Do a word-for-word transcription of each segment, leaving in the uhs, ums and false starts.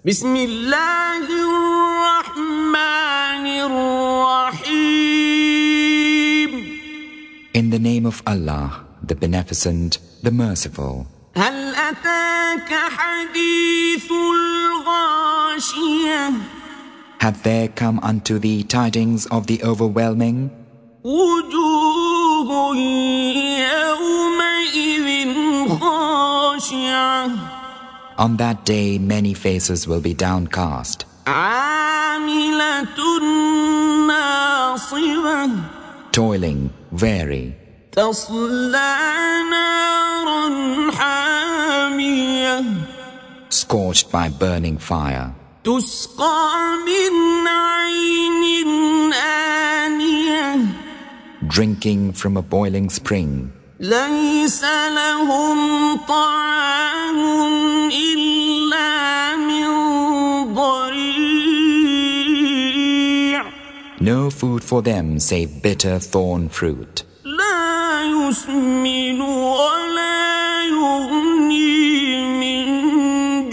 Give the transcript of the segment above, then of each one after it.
بسم الله الرحمن الرحيم. In the name of Allah, the Beneficent, the Merciful. هل أتاك حديث الغاشية? Have there come unto thee tidings of the overwhelming? وجوه يومئذ خاشعة. On that day many faces will be downcast. عاملة ناصبة. Toiling, weary. تصلى نارا حامية. Scorched by burning fire. تسقى من عين آنية. Drinking from a boiling spring. ليس لهم طعام إلا من ضريع. No food for them save bitter thorn fruit. لا يسمن ولا يغني من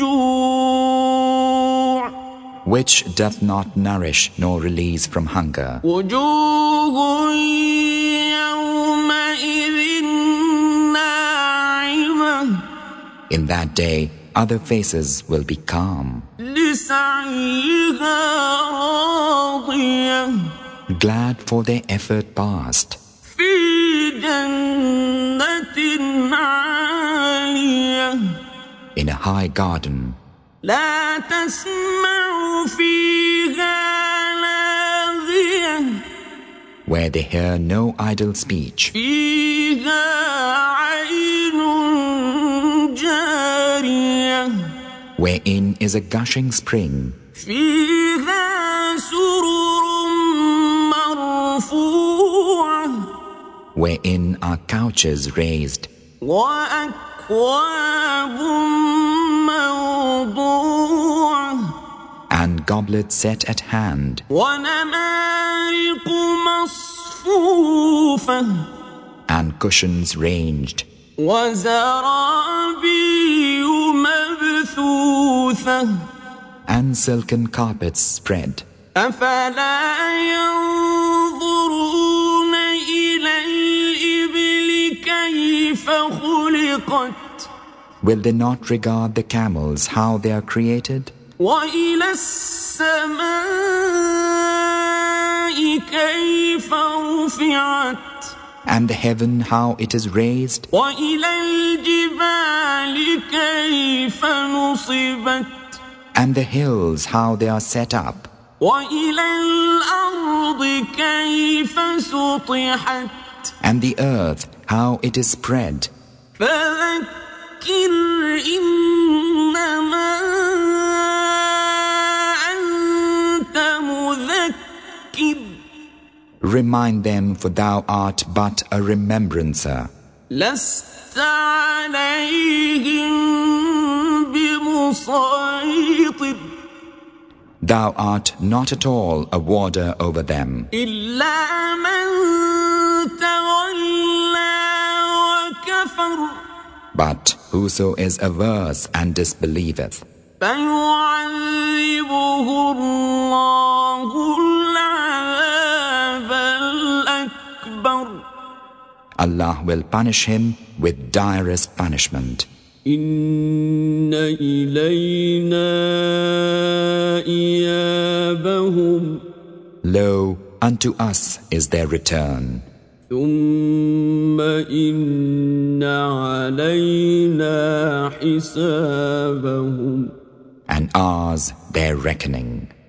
جوع. Which doth not nourish nor release from hunger. وجوه يومئذ ناعمة. In that day other faces will be calm. لسعيها راضية. Glad for their effort past. في جنة عالية. In a high garden. لا تسمع فيها لاغية. Where they hear no idle speech. فيها عين جارية. Wherein is a gushing spring. فيها سرر مرفوعة. Wherein are couches raised. وأكواب موضوعة. And goblets set at hand. ونمارق مصفوفة. And cushions ranged. وزرابي مبثوثة. And silken carpets spread. أفلا ينظرون إلى الإبل كيف خلقت. Will they not regard the camels, how they are created? وإلى السماء كيف رفعت. And the heaven, how it is raised? وإلى الجبال كيف نصبت. And the hills, how they are set up? وإلى الأرض كيف سطحت. And the earth, how it is spread? فذكر إنما أنت مذكر. Remind them, for thou art but a remembrancer. لست عليهم بمسيطر. Thou art not at all a warder over them. إلا من تولى وكفر. But whoso is averse and disbelieveth, فيعذبه الله العذاب الأكبر. Allah will punish him with direst punishment. إن إلينا إيابهم. Lo, unto us is their return. ثم إن علينا حسابهم. And ours their reckoning.